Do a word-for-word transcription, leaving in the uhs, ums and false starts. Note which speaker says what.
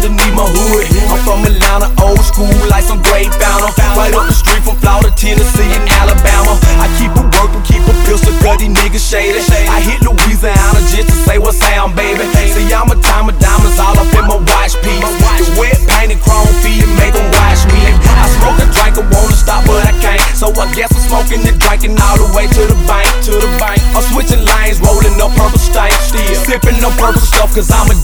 Speaker 1: underneath my hood. I'm from Atlanta, old school, like some great founder. Right up the street from Florida, Tennessee, and Alabama. I keep it working, keep it pistol, cause these niggas shady. I hit Louisiana just to say what's sound, baby. See, I'm a time of diamonds all up in my watch piece. The wet painted chrome feet and make them watch me. I smoke a drink, I wanna stop, but I can't. So I guess I'm smoking and drinking all the way to the bank, to the bank. I'm switching lanes, rolling up purple stank. Still sipping no purple stuff, cause I'm a